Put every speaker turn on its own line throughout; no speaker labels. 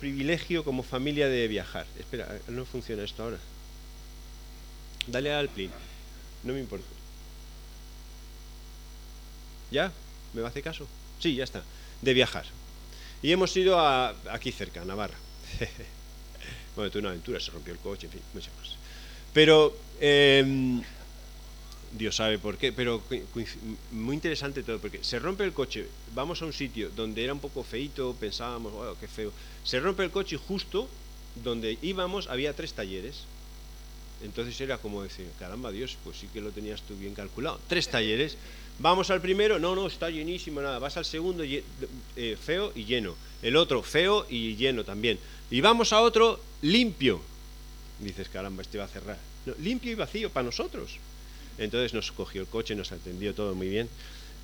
privilegio como familia de viajar. Espera, no funciona esto ahora. Dale al plin. No me importa. ¿Ya? ¿Me va a hacer caso? Sí, ya está. De viajar. Y hemos ido aquí cerca, a Navarra. Bueno, tuve una aventura, se rompió el coche, en fin, muchas cosas. Pero Dios sabe por qué, pero muy interesante todo, porque se rompe el coche, vamos a un sitio donde era un poco feito, pensábamos, oh, qué feo. Se rompe el coche y justo donde íbamos había 3 talleres. Entonces era como decir, caramba Dios, pues sí que lo tenías tú bien calculado. 3 talleres. Vamos al primero, no, está llenísimo, nada. Vas al segundo, feo y lleno. El otro, feo y lleno también. Y vamos a otro, limpio. Dices, caramba, este va a cerrar. No, limpio y vacío para nosotros. Entonces nos cogió el coche, nos atendió todo muy bien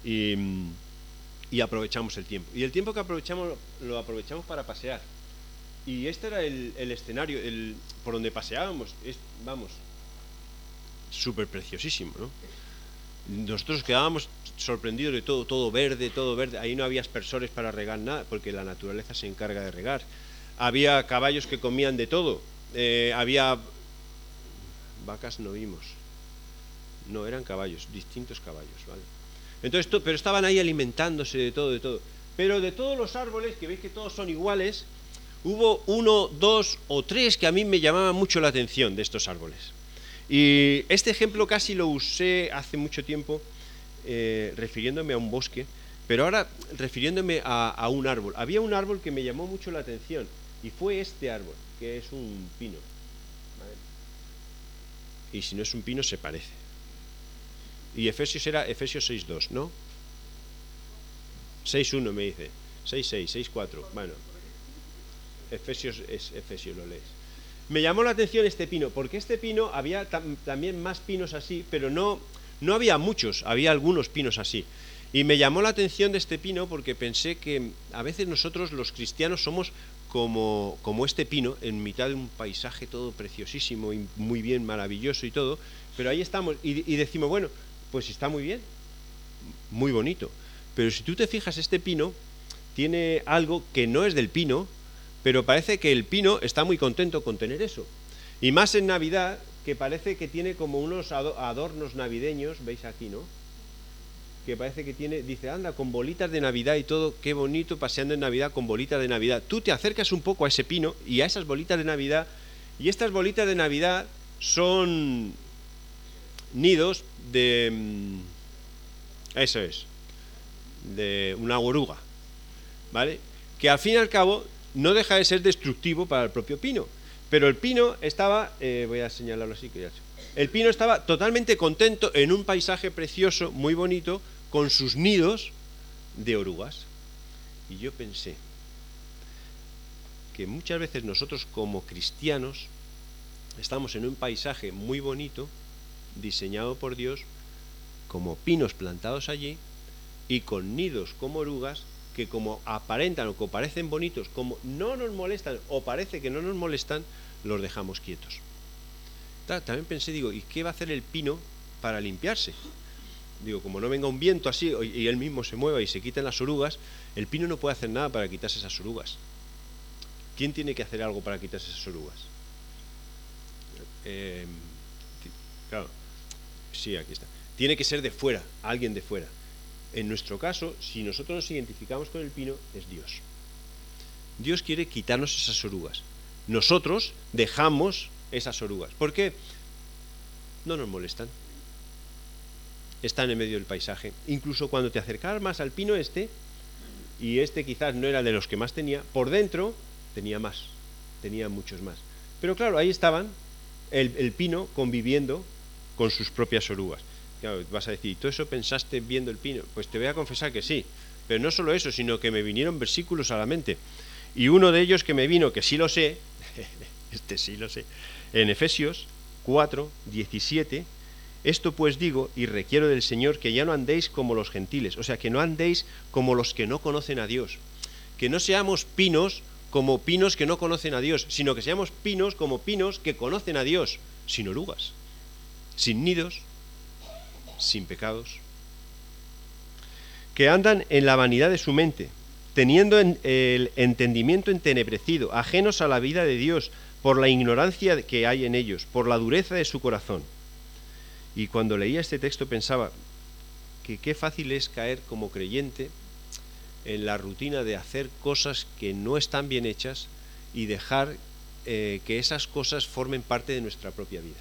y aprovechamos el tiempo. Y el tiempo que aprovechamos, lo aprovechamos para pasear. Y este era el escenario, por donde paseábamos, vamos, súper preciosísimo, ¿no? Nosotros quedábamos sorprendidos de todo verde, ahí no había aspersores para regar nada, porque la naturaleza se encarga de regar. Había caballos que comían de todo, había vacas, no vimos, no, eran caballos, distintos caballos, ¿vale? Entonces, pero estaban ahí alimentándose de todo, pero de todos los árboles, que veis que todos son iguales, hubo 1, 2 o 3 que a mí me llamaban mucho la atención de estos árboles. Y este ejemplo casi lo usé hace mucho tiempo refiriéndome a un bosque, pero ahora refiriéndome a un árbol. Había un árbol que me llamó mucho la atención y fue este árbol, que es un pino, ¿vale? Y si no es un pino se parece. Y Efesios era Efesios 6.2, ¿no? 6.1 me dice, 6.6, 6.4, bueno, Efesios es Efesios, lo lees. Me llamó la atención este pino, porque este pino había también más pinos así, pero no había muchos, había algunos pinos así. Y me llamó la atención de este pino porque pensé que a veces nosotros los cristianos somos como este pino, en mitad de un paisaje todo preciosísimo y muy bien, maravilloso y todo, pero ahí estamos y decimos, bueno, pues está muy bien, muy bonito, pero si tú te fijas, este pino tiene algo que no es del pino, pero parece que el pino está muy contento con tener eso. Y más en Navidad, que parece que tiene como unos adornos navideños, veis aquí, ¿no? Que parece que tiene, dice, anda, con bolitas de Navidad y todo, qué bonito paseando en Navidad con bolitas de Navidad. Tú te acercas un poco a ese pino y a esas bolitas de Navidad, y estas bolitas de Navidad son nidos de... eso es, de una oruga, ¿vale? Que al fin y al cabo no deja de ser destructivo para el propio pino. Pero el pino estaba, voy a señalarlo así, que ya sé. El pino estaba totalmente contento en un paisaje precioso, muy bonito, con sus nidos de orugas. Y yo pensé que muchas veces nosotros como cristianos estamos en un paisaje muy bonito, diseñado por Dios, como pinos plantados allí, y con nidos como orugas, que como aparentan o que parecen bonitos, como no nos molestan o parece que no nos molestan, los dejamos quietos. También pensé, digo, ¿y qué va a hacer el pino para limpiarse? Digo, como no venga un viento así y él mismo se mueva y se quiten las orugas, el pino no puede hacer nada para quitarse esas orugas. ¿Quién tiene que hacer algo para quitarse esas orugas? Claro, sí, aquí está. Tiene que ser de fuera, alguien de fuera. En nuestro caso, si nosotros nos identificamos con el pino, es Dios. Dios quiere quitarnos esas orugas. Nosotros dejamos esas orugas. ¿Por qué? No nos molestan. Están en medio del paisaje. Incluso cuando te acercabas más al pino y este quizás no era de los que más tenía, por dentro tenía más, tenía muchos más. Pero claro, ahí estaban el pino conviviendo con sus propias orugas. Claro, vas a decir, ¿todo eso pensaste viendo el pino? Pues te voy a confesar que sí, pero no solo eso, sino que me vinieron versículos a la mente. Y uno de ellos que me vino, que sí lo sé, sí lo sé, en Efesios 4, 17, esto pues digo y requiero del Señor que ya no andéis como los gentiles, o sea, que no andéis como los que no conocen a Dios, que no seamos pinos como pinos que no conocen a Dios, sino que seamos pinos como pinos que conocen a Dios, sin orugas, sin nidos, sin pecados, que andan en la vanidad de su mente, teniendo el entendimiento entenebrecido, ajenos a la vida de Dios, por la ignorancia que hay en ellos, por la dureza de su corazón. Y cuando leía este texto pensaba que qué fácil es caer como creyente en la rutina de hacer cosas que no están bien hechas y dejar que esas cosas formen parte de nuestra propia vida.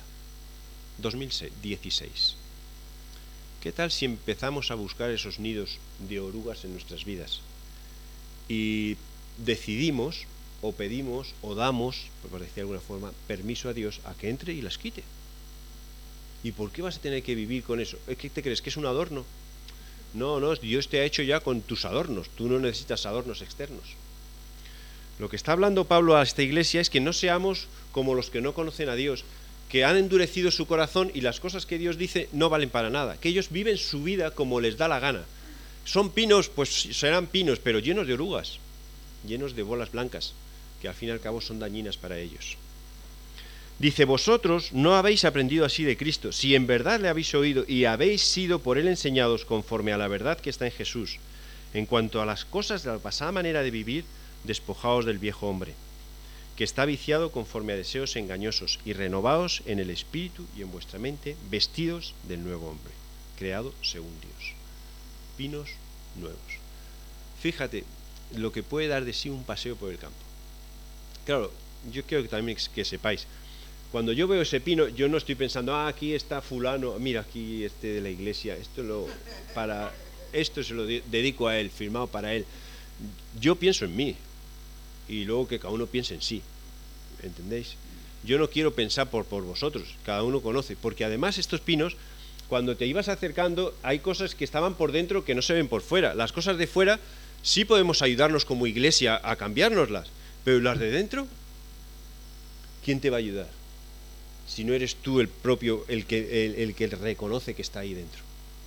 2016. ¿Qué tal si empezamos a buscar esos nidos de orugas en nuestras vidas? Y decidimos, o pedimos, o damos, por decir de alguna forma, permiso a Dios a que entre y las quite. ¿Y por qué vas a tener que vivir con eso? ¿Qué te crees? ¿Que es un adorno? No, Dios te ha hecho ya con tus adornos. Tú no necesitas adornos externos. Lo que está hablando Pablo a esta iglesia es que no seamos como los que no conocen a Dios, que han endurecido su corazón y las cosas que Dios dice no valen para nada, que ellos viven su vida como les da la gana. Son pinos, pues serán pinos, pero llenos de orugas, llenos de bolas blancas, que al fin y al cabo son dañinas para ellos. Dice, vosotros no habéis aprendido así de Cristo, si en verdad le habéis oído y habéis sido por él enseñados conforme a la verdad que está en Jesús. En cuanto a las cosas de la pasada manera de vivir, despojaos del viejo hombre, que está viciado conforme a deseos engañosos, y renovaos en el espíritu y en vuestra mente, vestidos del nuevo hombre, creado según Dios. Pinos nuevos. Fíjate lo que puede dar de sí un paseo por el campo. Claro, yo quiero que también que sepáis, cuando yo veo ese pino, yo no estoy pensando, aquí está fulano, mira aquí este de la iglesia, esto se lo dedico a él, firmado para él. Yo pienso en mí, y luego que cada uno piense en sí, ¿entendéis? Yo no quiero pensar por vosotros, cada uno conoce, porque además estos pinos, cuando te ibas acercando, hay cosas que estaban por dentro que no se ven por fuera. Las cosas de fuera sí podemos ayudarnos como iglesia a cambiárnoslas, pero las de dentro, ¿quién te va a ayudar? Si no eres tú el propio, el que reconoce que está ahí dentro.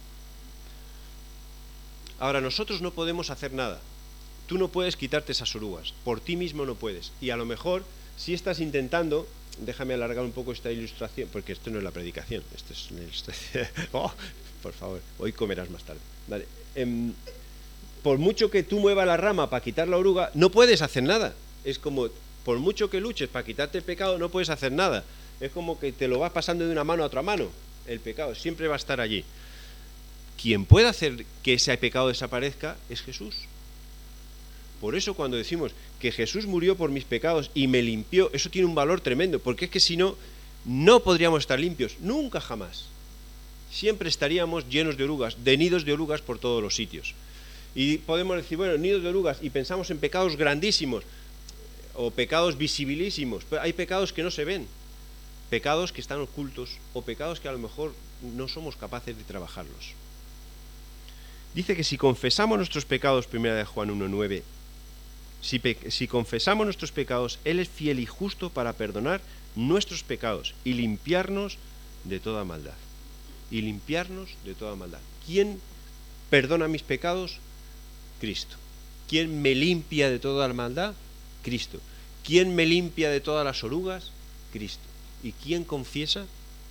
Ahora, nosotros no podemos hacer nada. Tú no puedes quitarte esas orugas, por ti mismo no puedes. Y a lo mejor, si estás intentando, déjame alargar un poco esta ilustración, porque esto no es la predicación, esto es una ilustración. Oh, por favor, hoy comerás más tarde. Vale. Por mucho que tú muevas la rama para quitar la oruga, no puedes hacer nada. Es como, por mucho que luches para quitarte el pecado, no puedes hacer nada. Es como que te lo vas pasando de una mano a otra mano. El pecado siempre va a estar allí. Quien puede hacer que ese pecado desaparezca es Jesús. Por eso cuando decimos que Jesús murió por mis pecados y me limpió, eso tiene un valor tremendo, porque es que si no, no podríamos estar limpios, nunca jamás. Siempre estaríamos llenos de orugas, de nidos de orugas por todos los sitios. Y podemos decir, bueno, nidos de orugas, y pensamos en pecados grandísimos, o pecados visibilísimos, pero hay pecados que no se ven, pecados que están ocultos, o pecados que a lo mejor no somos capaces de trabajarlos. Dice que si confesamos nuestros pecados, 1 Juan 1:9, si confesamos nuestros pecados, Él es fiel y justo para perdonar nuestros pecados y limpiarnos de toda maldad. Y limpiarnos de toda maldad. ¿Quién perdona mis pecados? Cristo. ¿Quién me limpia de toda la maldad? Cristo. ¿Quién me limpia de todas las orugas? Cristo. ¿Y quién confiesa?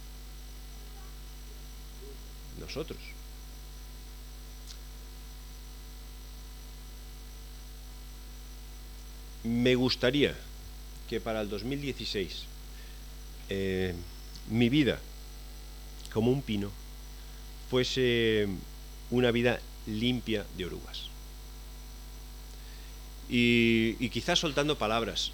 Nosotros. Me gustaría que para el 2016 mi vida como un pino fuese una vida limpia de orugas. Y quizás soltando palabras.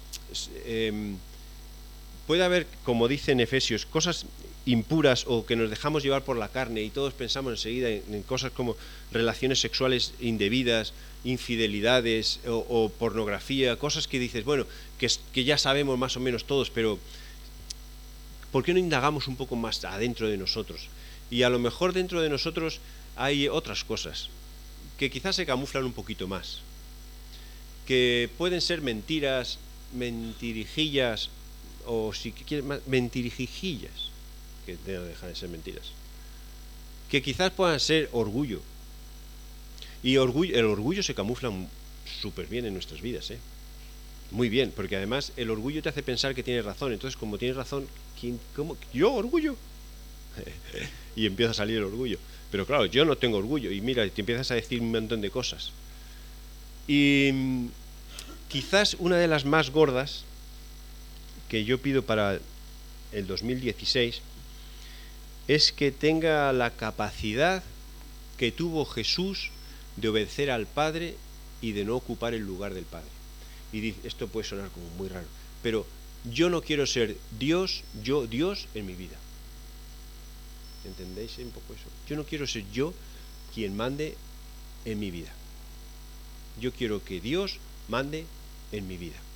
Puede haber, como dice en Efesios, cosas impuras o que nos dejamos llevar por la carne y todos pensamos enseguida en cosas como relaciones sexuales indebidas, infidelidades o pornografía, cosas que dices, bueno, que ya sabemos más o menos todos, pero ¿por qué no indagamos un poco más adentro de nosotros? Y a lo mejor dentro de nosotros hay otras cosas que quizás se camuflan un poquito más, que pueden ser mentiras, mentirijillas, o si quieres más, mentirijillas, que no dejan de ser mentiras, que quizás puedan ser orgullo. Y el orgullo se camufla súper bien en nuestras vidas, muy bien, porque además el orgullo te hace pensar que tienes razón. Entonces, como tienes razón, ¿cómo? ¿Yo orgullo? Y empieza a salir el orgullo. Pero claro, yo no tengo orgullo. Y mira, te empiezas a decir un montón de cosas. Y quizás una de las más gordas que yo pido para el 2016 es que tenga la capacidad que tuvo Jesús de obedecer al Padre y de no ocupar el lugar del Padre. Y esto puede sonar como muy raro, pero yo no quiero ser Dios en mi vida. ¿Entendéis un poco eso? Yo no quiero ser yo quien mande en mi vida. Yo quiero que Dios mande en mi vida.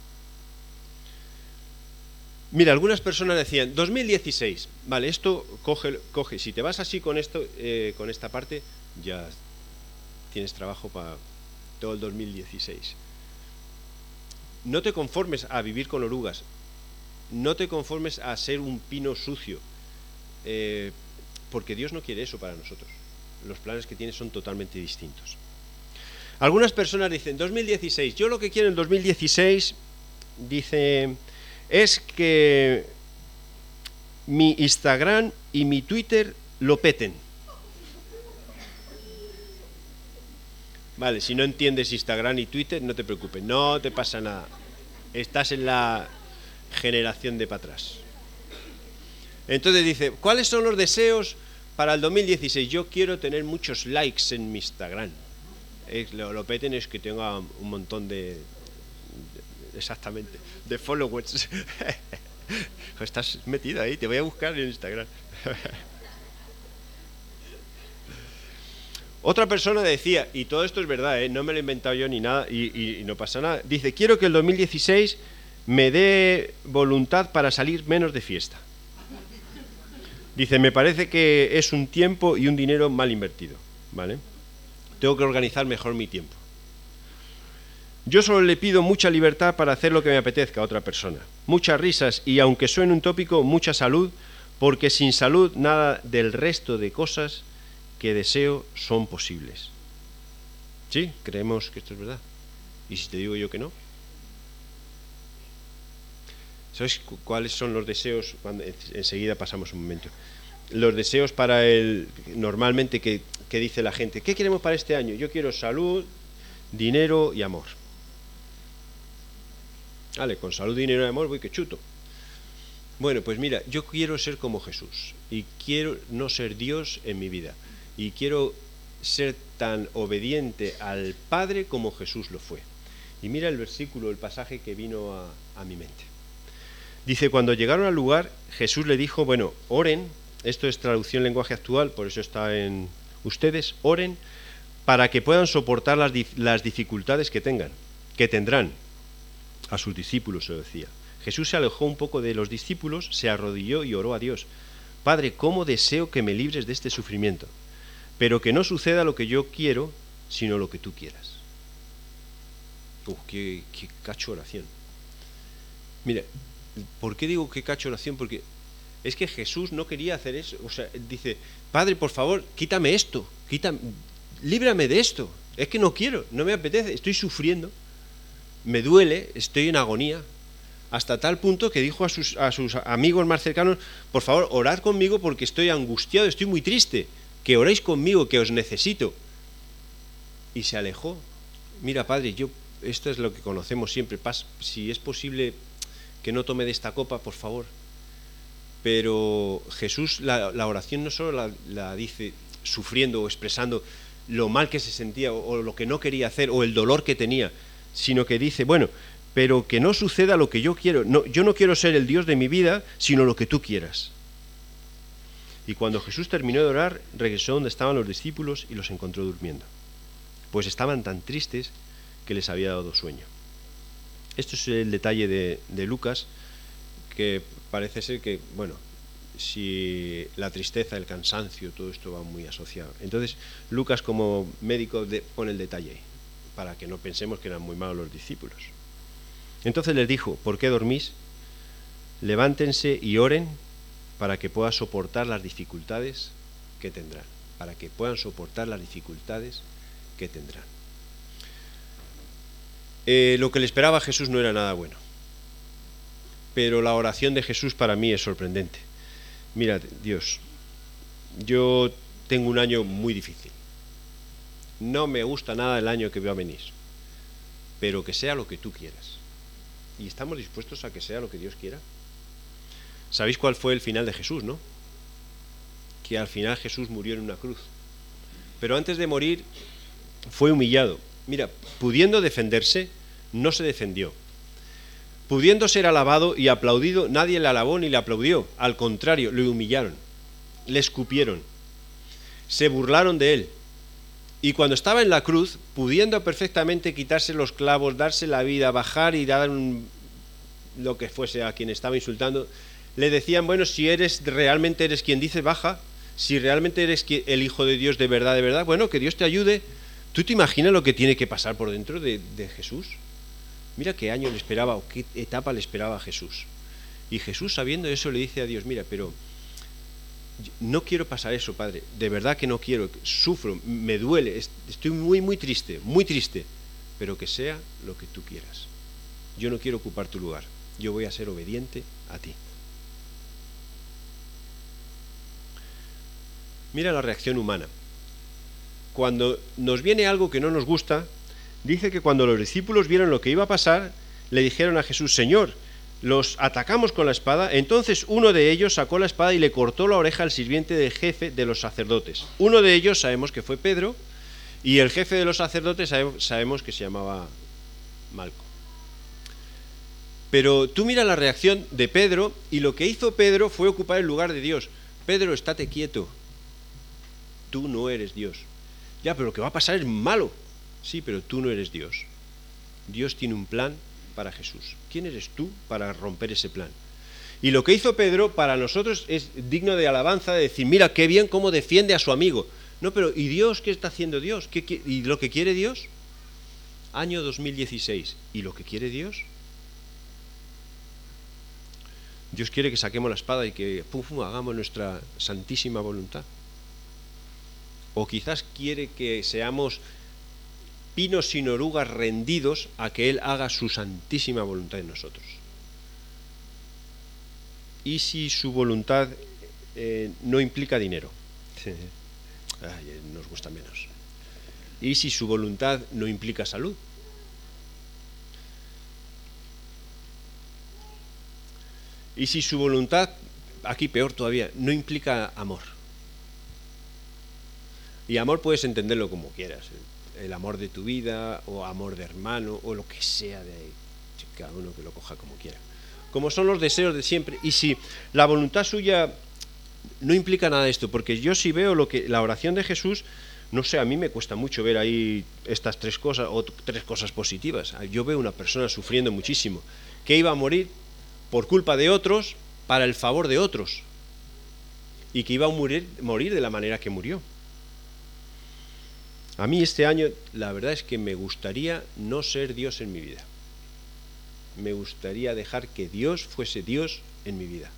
Mira, algunas personas decían 2016, vale, esto coge, si te vas así con esto, con esta parte, ya tienes trabajo para todo el 2016. No te conformes a vivir con orugas, no te conformes a ser un pino sucio, porque Dios no quiere eso para nosotros. Los planes que tiene son totalmente distintos. Algunas personas dicen 2016, yo lo que quiero en 2016, dice, es que mi Instagram y mi Twitter lo peten. Vale, si no entiendes Instagram y Twitter, no te preocupes, no te pasa nada. Estás en la generación de para atrás. Entonces dice, ¿cuáles son los deseos para el 2016? Yo quiero tener muchos likes en mi Instagram. Lo peten es que tenga un montón exactamente, de followers. Estás metido ahí, te voy a buscar en Instagram. Otra persona decía, y todo esto es verdad, no me lo he inventado yo ni nada, y no pasa nada, dice, quiero que el 2016 me dé voluntad para salir menos de fiesta. Dice, me parece que es un tiempo y un dinero mal invertido, ¿vale? Tengo que organizar mejor mi tiempo. Yo solo le pido mucha libertad para hacer lo que me apetezca a otra persona. Muchas risas y, aunque suene un tópico, mucha salud, porque sin salud nada del resto de cosas que deseo son posibles. ¿Sí? Creemos que esto es verdad. ¿Y si te digo yo que no? ¿Sabes cuáles son los deseos? Enseguida pasamos un momento. Los deseos para normalmente que dice la gente, ¿qué queremos para este año? Yo quiero salud, dinero y amor. Vale, con salud, dinero y amor voy que chuto. Bueno, pues mira, yo quiero ser como Jesús y quiero no ser Dios en mi vida y quiero ser tan obediente al Padre como Jesús lo fue. Y mira el versículo, el pasaje que vino a mi mente. Dice, cuando llegaron al lugar, Jesús le dijo, bueno, oren, esto es traducción lenguaje actual, por eso está en ustedes, oren para que puedan soportar las dificultades que tendrán. A sus discípulos se lo decía. Jesús se alejó un poco de los discípulos, se arrodilló y oró a Dios. Padre, ¿cómo deseo que me libres de este sufrimiento? Pero que no suceda lo que yo quiero, sino lo que tú quieras. Qué cacho oración. Mira, ¿por qué digo qué cacho oración? Porque es que Jesús no quería hacer eso. O sea, dice, Padre, por favor, quítame esto, líbrame de esto. Es que no quiero, no me apetece, estoy sufriendo, me duele, estoy en agonía. Hasta tal punto que dijo a sus amigos más cercanos, por favor, orad conmigo porque estoy angustiado, estoy muy triste, que oréis conmigo, que os necesito. Y se alejó. Mira, Padre, esto es lo que conocemos siempre, si es posible que no tome de esta copa, por favor. Pero Jesús la oración no solo la dice sufriendo o expresando lo mal que se sentía o lo que no quería hacer o el dolor que tenía, sino que dice, bueno, pero que no suceda lo que yo quiero. No, yo no quiero ser el Dios de mi vida, sino lo que tú quieras. Y cuando Jesús terminó de orar, regresó donde estaban los discípulos y los encontró durmiendo, pues estaban tan tristes que les había dado sueño. Esto es el detalle de Lucas, que parece ser que, bueno, si la tristeza, el cansancio, todo esto va muy asociado. Entonces, Lucas como médico pone el detalle ahí, para que no pensemos que eran muy malos los discípulos. Entonces les dijo, ¿por qué dormís? Levántense y oren para que puedan soportar las dificultades que tendrán. Para que puedan soportar las dificultades que tendrán. Lo que le esperaba a Jesús no era nada bueno. Pero la oración de Jesús para mí es sorprendente. Mira, Dios, yo tengo un año muy difícil. No me gusta nada el año que va a venir. pero que sea lo que tú quieras. Y estamos dispuestos a que sea lo que Dios quiera. ¿Sabéis cuál fue el final de Jesús, no? Que al final Jesús murió en una cruz. Pero antes de morir fue humillado. Mira, pudiendo defenderse, no se defendió. Pudiendo ser alabado y aplaudido, nadie le alabó ni le aplaudió. Al contrario, le humillaron, le escupieron, se burlaron de él. Y cuando estaba en la cruz, pudiendo perfectamente quitarse los clavos, darse la vida, bajar y dar lo que fuese a quien estaba insultando, le decían, bueno, si realmente eres quien dice, baja. Si realmente eres el Hijo de Dios de verdad, bueno, que Dios te ayude. ¿Tú te imaginas lo que tiene que pasar por dentro de Jesús? Mira qué año le esperaba o qué etapa le esperaba a Jesús. Y Jesús, sabiendo eso, le dice a Dios, mira, pero no quiero pasar eso, Padre. De verdad que no quiero. Sufro, me duele, estoy muy triste, pero que sea lo que tú quieras. Yo no quiero ocupar tu lugar. Yo voy a ser obediente a ti. Mira la reacción humana. Cuando nos viene algo que no nos gusta, dice que cuando los discípulos vieron lo que iba a pasar, le dijeron a Jesús, Señor, los atacamos con la espada. Entonces uno de ellos sacó la espada y le cortó la oreja al sirviente del jefe de los sacerdotes. Uno de ellos sabemos que fue Pedro, y el jefe de los sacerdotes sabemos que se llamaba Malco. Pero tú mira la reacción de Pedro, y lo que hizo Pedro fue ocupar el lugar de Dios. Pedro, estate quieto. Tú no eres Dios. Ya, pero lo que va a pasar es malo. Sí, pero tú no eres Dios. Dios tiene un plan para Jesús. ¿Quién eres tú para romper ese plan? Y lo que hizo Pedro para nosotros es digno de alabanza, de decir, mira qué bien cómo defiende a su amigo. No, pero ¿y Dios qué está haciendo Dios? ¿Y lo que quiere Dios? Año 2016. ¿Y lo que quiere Dios? Dios quiere que saquemos la espada y que hagamos nuestra santísima voluntad. O quizás quiere que seamos pinos sin orugas rendidos a que Él haga su santísima voluntad en nosotros. ¿Y si su voluntad no implica dinero? Nos gusta menos. ¿Y si su voluntad no implica salud? ¿Y si su voluntad, aquí peor todavía, no implica amor? Y amor puedes entenderlo como quieras, el amor de tu vida, o amor de hermano, o lo que sea de ahí, cada uno que lo coja como quiera. Como son los deseos de siempre. Y si la voluntad suya no implica nada de esto, porque yo sí veo la oración de Jesús, no sé, a mí me cuesta mucho ver ahí estas tres cosas, o tres cosas positivas. Yo veo una persona sufriendo muchísimo, que iba a morir por culpa de otros, para el favor de otros, y que iba a morir de la manera que murió. A mí este año, la verdad es que me gustaría no ser Dios en mi vida. Me gustaría dejar que Dios fuese Dios en mi vida.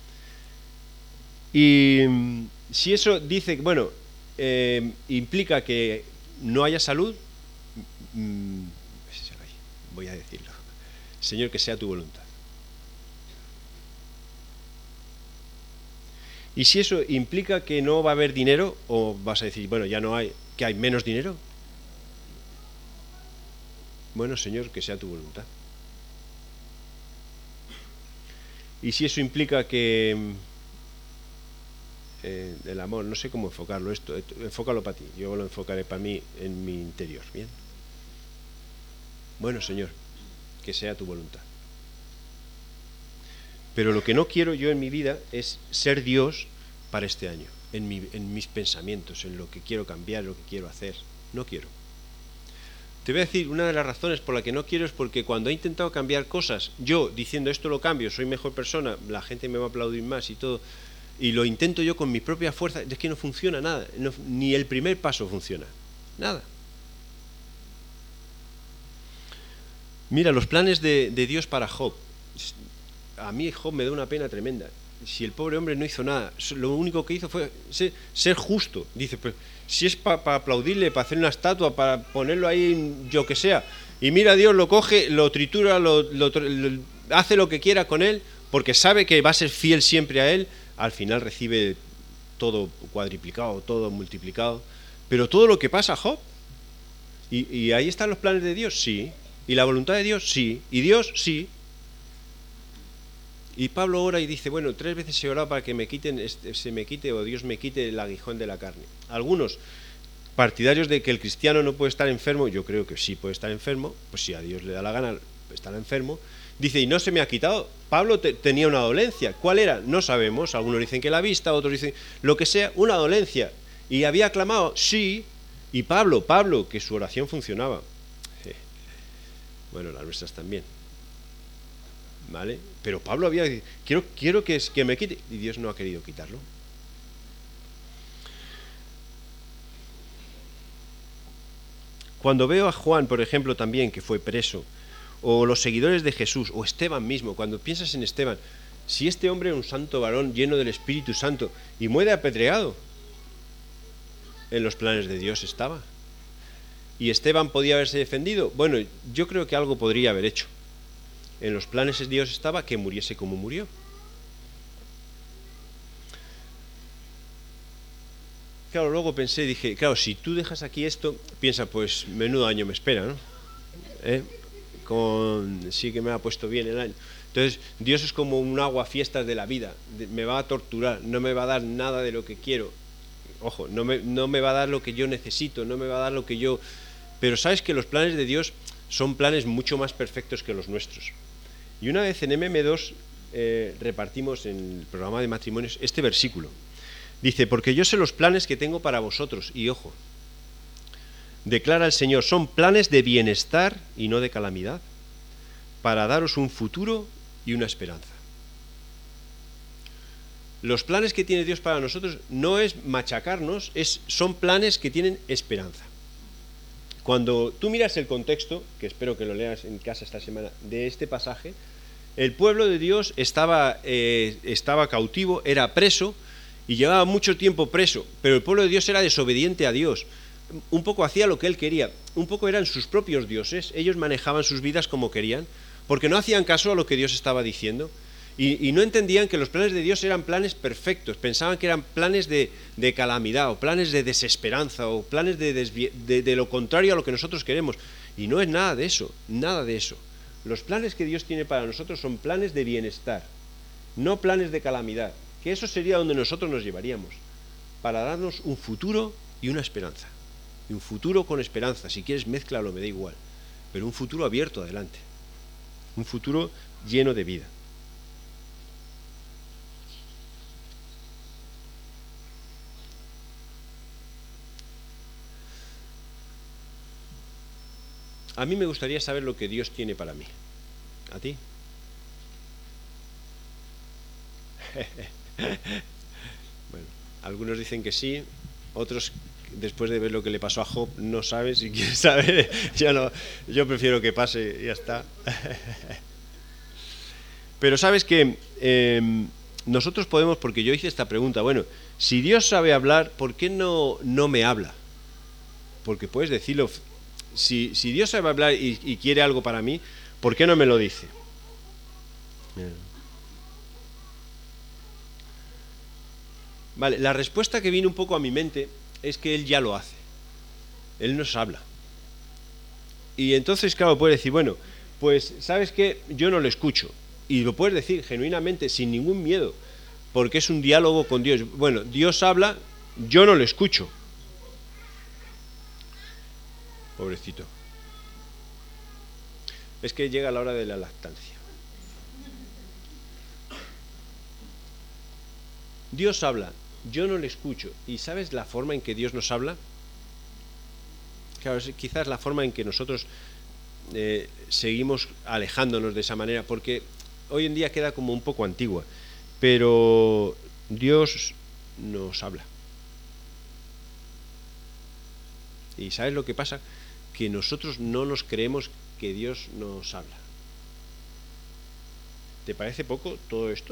Y si eso dice, bueno, implica que no haya salud, voy a decirlo. Señor, que sea tu voluntad. Y si eso implica que no va a haber dinero, o vas a decir, bueno, ya no hay, que hay menos dinero. Bueno, Señor, que sea tu voluntad. Y si eso implica que el amor, no sé cómo enfocarlo esto, enfócalo para ti, yo lo enfocaré para mí en mi interior, ¿bien? Bueno, Señor, que sea tu voluntad. Pero lo que no quiero yo en mi vida es ser Dios para este año, en mis pensamientos, en lo que quiero cambiar, lo que quiero hacer. No quiero. Te voy a decir, una de las razones por la que no quiero es porque cuando he intentado cambiar cosas, yo diciendo esto lo cambio, soy mejor persona, la gente me va a aplaudir más y todo, y lo intento yo con mi propia fuerza, es que no funciona nada, ni el primer paso funciona, nada. Mira, los planes de Dios para Job. A mí Job me da una pena tremenda. Si el pobre hombre no hizo nada, lo único que hizo fue ser justo. Dice, pues si es para aplaudirle, para hacer una estatua, para ponerlo ahí, yo que sea. Y mira, Dios lo coge, lo tritura, hace lo que quiera con él, porque sabe que va a ser fiel siempre a él. Al final recibe todo cuadriplicado, todo multiplicado. Pero todo lo que pasa a Job, y ahí están los planes de Dios, sí. ¿Y la voluntad de Dios? Sí. ¿Y Dios? Sí. Y Pablo ora y dice, bueno, 3 veces he orado para que se me quite o Dios me quite el aguijón de la carne. Algunos partidarios de que el cristiano no puede estar enfermo, yo creo que sí puede estar enfermo, pues si a Dios le da la gana estar enfermo, dice, y no se me ha quitado. Pablo tenía una dolencia. ¿Cuál era? No sabemos. Algunos dicen que la vista, otros dicen lo que sea, una dolencia. ¿Y había clamado? Sí. Y Pablo, que su oración funcionaba. Bueno, las nuestras también. ¿Vale? Pero Pablo había dicho, quiero que me quite, y Dios no ha querido quitarlo. Cuando veo a Juan, por ejemplo, también, que fue preso, o los seguidores de Jesús, o Esteban mismo, cuando piensas en Esteban, si este hombre era un santo varón lleno del Espíritu Santo y muere apedreado, en los planes de Dios estaba. ¿Y Esteban podía haberse defendido? Bueno, yo creo que algo podría haber hecho. En los planes de Dios estaba que muriese como murió. Claro, luego pensé, dije, claro, si tú dejas aquí esto, piensa, pues menudo año me espera, ¿no? Sí que me ha puesto bien el año. Entonces, Dios es como un aguafiestas de la vida, me va a torturar, no me va a dar nada de lo que quiero. Ojo, no me va a dar lo que yo necesito, no me va a dar lo que yo... Pero sabes que los planes de Dios son planes mucho más perfectos que los nuestros. Y una vez en MM2 repartimos en el programa de matrimonios este versículo. Dice, porque yo sé los planes que tengo para vosotros, y ojo, declara el Señor, son planes de bienestar y no de calamidad, para daros un futuro y una esperanza. Los planes que tiene Dios para nosotros no es machacarnos, son planes que tienen esperanza. Cuando tú miras el contexto, que espero que lo leas en casa esta semana, de este pasaje, el pueblo de Dios estaba cautivo, era preso y llevaba mucho tiempo preso, pero el pueblo de Dios era desobediente a Dios. Un poco hacía lo que él quería, un poco eran sus propios dioses, ellos manejaban sus vidas como querían, porque no hacían caso a lo que Dios estaba diciendo. Y no entendían que los planes de Dios eran planes perfectos, pensaban que eran planes de calamidad, o planes de desesperanza, o planes de lo contrario a lo que nosotros queremos. Y no es nada de eso, nada de eso. Los planes que Dios tiene para nosotros son planes de bienestar, no planes de calamidad, que eso sería donde nosotros nos llevaríamos, para darnos un futuro y una esperanza. Y un futuro con esperanza, si quieres mézclalo, me da igual, pero un futuro abierto adelante, un futuro lleno de vida. A mí me gustaría saber lo que Dios tiene para mí. ¿A ti? Bueno, algunos dicen que sí, otros, después de ver lo que le pasó a Job, no saben si quieren saber. Yo prefiero que pase y ya está. Pero sabes que nosotros podemos, porque yo hice esta pregunta, bueno, si Dios sabe hablar, ¿por qué no me habla? Porque puedes decirlo. Si Dios sabe hablar y quiere algo para mí, ¿por qué no me lo dice? Vale, la respuesta que viene un poco a mi mente es que Él ya lo hace. Él nos habla. Y entonces, claro, puede decir, bueno, pues, ¿sabes qué? Yo no lo escucho. Y lo puedes decir genuinamente, sin ningún miedo, porque es un diálogo con Dios. Bueno, Dios habla, yo no lo escucho. Pobrecito. Es que llega la hora de la lactancia. Dios habla, yo no le escucho. ¿Y sabes la forma en que Dios nos habla? Claro, es quizás la forma en que nosotros seguimos alejándonos de esa manera, porque hoy en día queda como un poco antigua, pero Dios nos habla. ¿Y sabes lo que pasa? Que nosotros no nos creemos que Dios nos habla. ¿Te parece poco todo esto?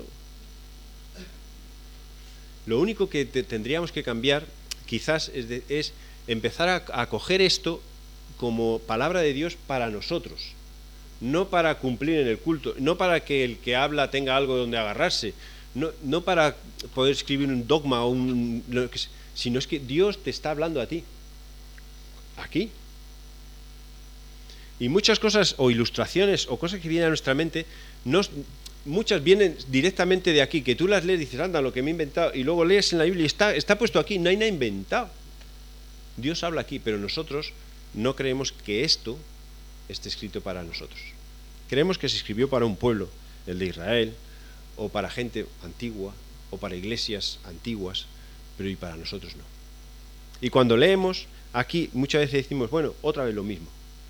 Lo único que tendríamos que cambiar quizás es empezar a coger esto como palabra de Dios para nosotros, no para cumplir en el culto, no para que el que habla tenga algo donde agarrarse, no para poder escribir un dogma sino es que Dios te está hablando a ti, aquí. Y muchas cosas, o ilustraciones, o cosas que vienen a nuestra mente, muchas vienen directamente de aquí, que tú las lees y dices, anda, lo que me he inventado, y luego lees en la Biblia y está puesto aquí, no hay nada inventado. Dios habla aquí, pero nosotros no creemos que esto esté escrito para nosotros. Creemos que se escribió para un pueblo, el de Israel, o para gente antigua, o para iglesias antiguas, pero y para nosotros no. Y cuando leemos, aquí muchas veces decimos, bueno, otra vez lo mismo.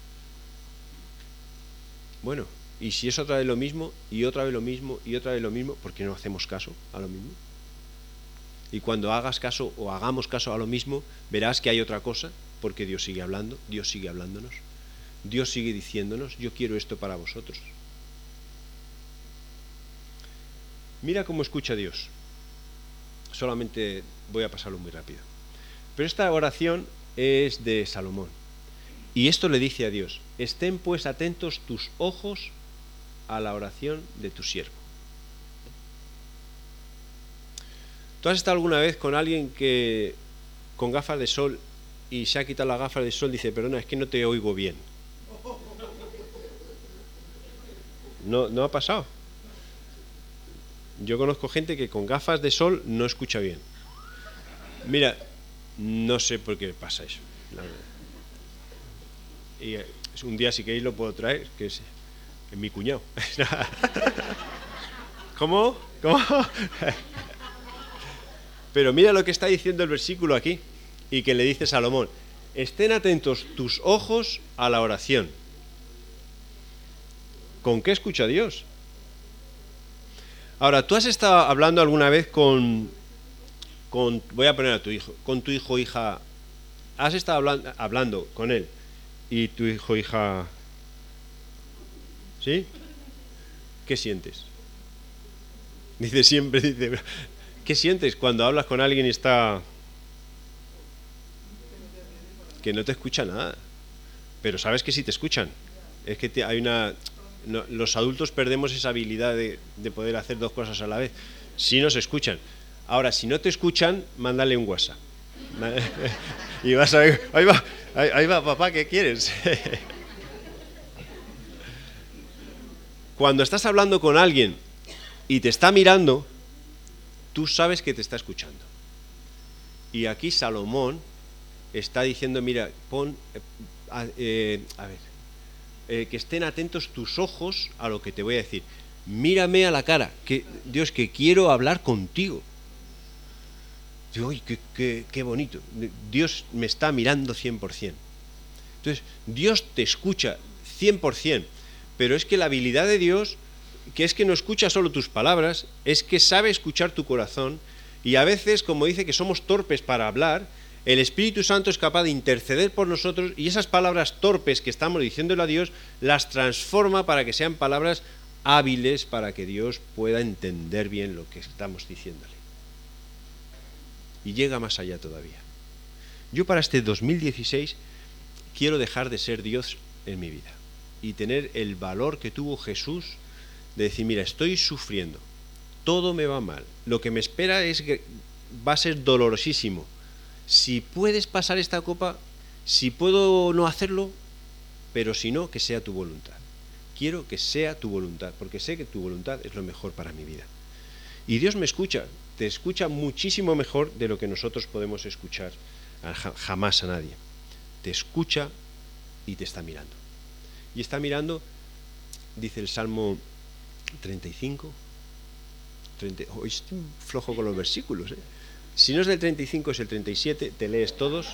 Bueno, y si es otra vez lo mismo, y otra vez lo mismo, y otra vez lo mismo, ¿por qué no hacemos caso a lo mismo? Y cuando hagas caso o hagamos caso a lo mismo, verás que hay otra cosa, porque Dios sigue hablando, Dios sigue hablándonos, Dios sigue diciéndonos, yo quiero esto para vosotros. Mira cómo escucha Dios. Solamente voy a pasarlo muy rápido. Pero esta oración es de Salomón. Y esto le dice a Dios, estén pues atentos tus ojos a la oración de tu siervo. ¿Tú has estado alguna vez con alguien que con gafas de sol y se ha quitado las gafas de sol y dice, perdona, es que no te oigo bien? No ha pasado. Yo conozco gente que con gafas de sol no escucha bien. Mira, no sé por qué pasa eso, la verdad. Y un día si queréis lo puedo traer, que es mi cuñado. ¿Cómo? Pero mira lo que está diciendo el versículo aquí, y que le dice Salomón, estén atentos tus ojos a la oración. ¿Con qué escucha Dios? Ahora, ¿tú has estado hablando alguna vez con voy a poner a tu hijo, con tu hijo o hija, has estado hablando con él, y tu hijo o hija, ¿sí? ¿Qué sientes? Dice siempre, ¿qué sientes cuando hablas con alguien y está que no te escucha nada? Pero sabes que sí te escuchan. Es que hay una... No, los adultos perdemos esa habilidad de poder hacer dos cosas a la vez. Sí nos escuchan. Ahora, si no te escuchan, mándale un WhatsApp. Y vas a ver, ahí va, papá, ¿qué quieres? Cuando estás hablando con alguien y te está mirando, tú sabes que te está escuchando. Y aquí Salomón está diciendo, mira, que estén atentos tus ojos a lo que te voy a decir. Mírame a la cara, que Dios, que quiero hablar contigo. Digo, uy, qué bonito. Dios me está mirando 100%. Entonces, Dios te escucha 100%, pero es que la habilidad de Dios, que es que no escucha solo tus palabras, es que sabe escuchar tu corazón, y a veces, como dice que somos torpes para hablar, el Espíritu Santo es capaz de interceder por nosotros, y esas palabras torpes que estamos diciéndole a Dios, las transforma para que sean palabras hábiles, para que Dios pueda entender bien lo que estamos diciéndole. Y llega más allá todavía. Yo para este 2016 quiero dejar de ser Dios en mi vida y tener el valor que tuvo Jesús de decir, mira, estoy sufriendo, todo me va mal, lo que me espera es que va a ser dolorosísimo. Si puedes pasar esta copa, si puedo no hacerlo, pero si no, que sea tu voluntad. Quiero que sea tu voluntad, porque sé que tu voluntad es lo mejor para mi vida. Y Dios me escucha, te escucha muchísimo mejor de lo que nosotros podemos escuchar jamás a nadie. Te escucha y te está mirando. Y está mirando, dice el Salmo 35, hoy estoy flojo con los versículos, ¿eh? Si no es del 35 es el 37, te lees todos.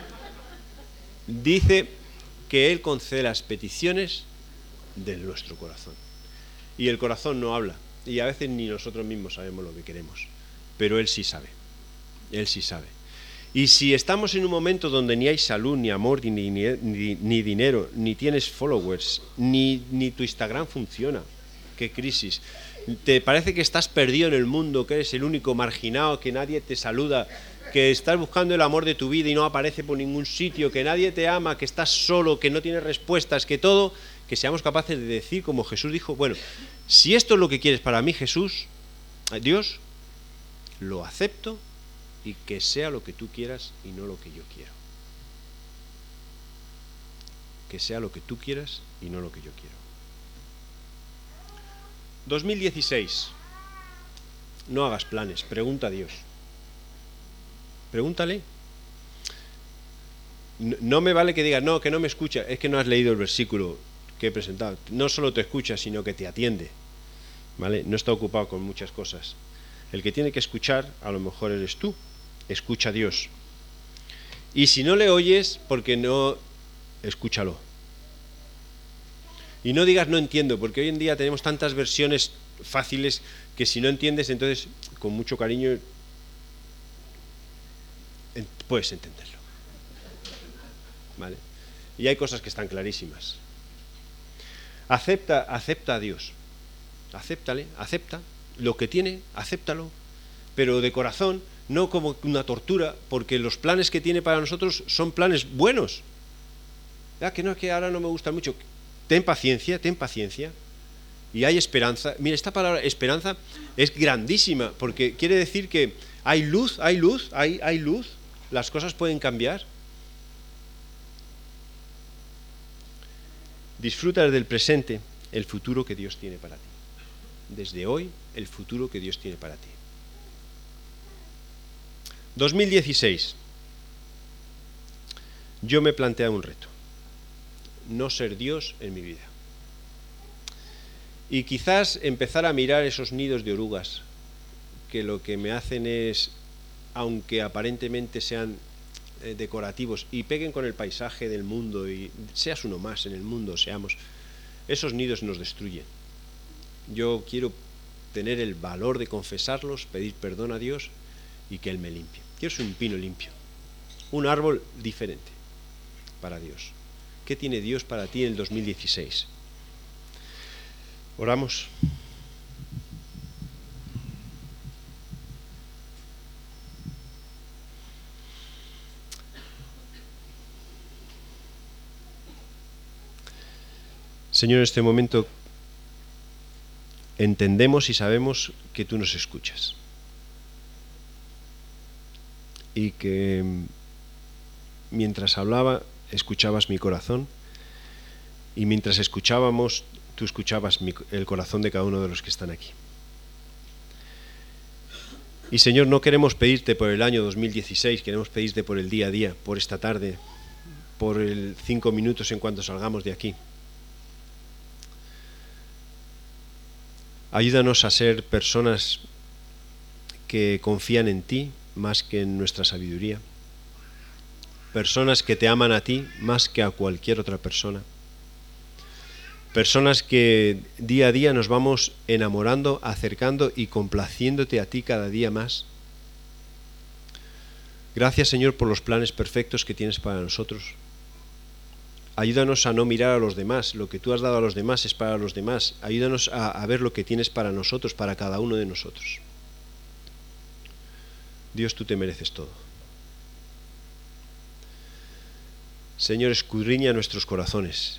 Dice que Él concede las peticiones de nuestro corazón. Y el corazón no habla, y a veces ni nosotros mismos sabemos lo que queremos, pero Él sí sabe. Él sí sabe. Y si estamos en un momento donde ni hay salud, ni amor, ni dinero, ni tienes followers, ni tu Instagram funciona, qué crisis. Te parece que estás perdido en el mundo, que eres el único marginado, que nadie te saluda, que estás buscando el amor de tu vida y no aparece por ningún sitio, que nadie te ama, que estás solo, que no tienes respuestas, que todo, que seamos capaces de decir como Jesús dijo, bueno, si esto es lo que quieres para mí, Jesús, Dios, lo acepto y que sea lo que tú quieras y no lo que yo quiero. que sea lo que tú quieras y no lo que yo quiero. 2016. No hagas planes, pregunta a Dios. Pregúntale. No me vale que digas, no, que no me escucha, es que no has leído el versículo que he presentado. No solo te escucha, sino que te atiende, ¿vale? No está ocupado con muchas cosas. El que tiene que escuchar, a lo mejor eres tú. Escucha a Dios. Y si no le oyes, porque no, escúchalo. Y no digas no entiendo, porque hoy en día tenemos tantas versiones fáciles que si no entiendes, entonces, con mucho cariño, puedes entenderlo. ¿Vale? Y hay cosas que están clarísimas. Acepta a Dios. Acéptale, acepta lo que tiene, acéptalo, pero de corazón, no como una tortura, porque los planes que tiene para nosotros son planes buenos. Que no, que ahora no me gusta mucho. Ten paciencia, y hay esperanza. Mira, esta palabra esperanza es grandísima, porque quiere decir que hay luz, las cosas pueden cambiar. Disfruta del presente el futuro que Dios tiene para ti. Desde hoy, el futuro que Dios tiene para ti. 2016. Yo me he planteado un reto. No ser Dios en mi vida. Y quizás empezar a mirar esos nidos de orugas, que lo que me hacen es, aunque aparentemente sean decorativos y peguen con el paisaje del mundo y seas uno más en el mundo, esos nidos nos destruyen. Yo quiero tener el valor de confesarlos, pedir perdón a Dios y que Él me limpie. Quiero ser un pino limpio, un árbol diferente para Dios. ¿Qué tiene Dios para ti en el 2016? Oramos. Señor, en este momento entendemos y sabemos que tú nos escuchas y que mientras hablaba escuchabas mi corazón y mientras escuchábamos tú escuchabas el corazón de cada uno de los que están aquí. Y Señor, no queremos pedirte por el año 2016, queremos pedirte por el día a día, por esta tarde, por el 5 minutos en cuanto salgamos de aquí. Ayúdanos a ser personas que confían en ti más que en nuestra sabiduría. Personas que te aman a ti más que a cualquier otra persona. Personas que día a día nos vamos enamorando, acercando y complaciéndote a ti cada día más. Gracias, Señor, por los planes perfectos que tienes para nosotros. Ayúdanos a no mirar a los demás. Lo que tú has dado a los demás es para los demás. Ayúdanos a ver lo que tienes para nosotros, para cada uno de nosotros. Dios, tú te mereces todo. Señor, escudriña nuestros corazones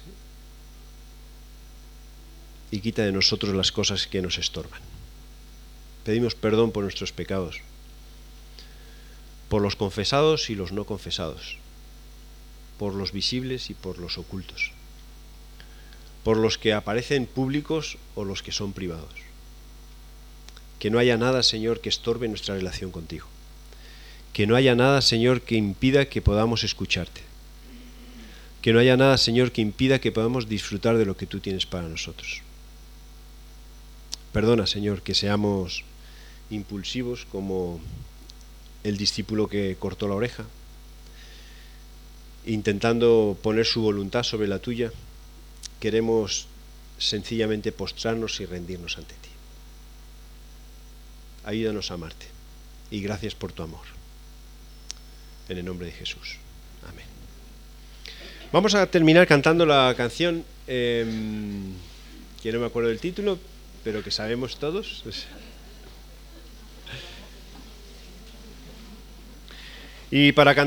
y quita de nosotros las cosas que nos estorban. Pedimos perdón por nuestros pecados, por los confesados y los no confesados, por los visibles y por los ocultos, por los que aparecen públicos o los que son privados. Que no haya nada, Señor, que estorbe nuestra relación contigo. Que no haya nada, Señor, que impida que podamos escucharte. Que no haya nada, Señor, que impida que podamos disfrutar de lo que tú tienes para nosotros. Perdona, Señor, que seamos impulsivos como el discípulo que cortó la oreja, intentando poner su voluntad sobre la tuya. Queremos sencillamente postrarnos y rendirnos ante ti. Ayúdanos a amarte y gracias por tu amor. En el nombre de Jesús. Amén. Vamos a terminar cantando la canción que no me acuerdo del título, pero que sabemos todos. Y para cantar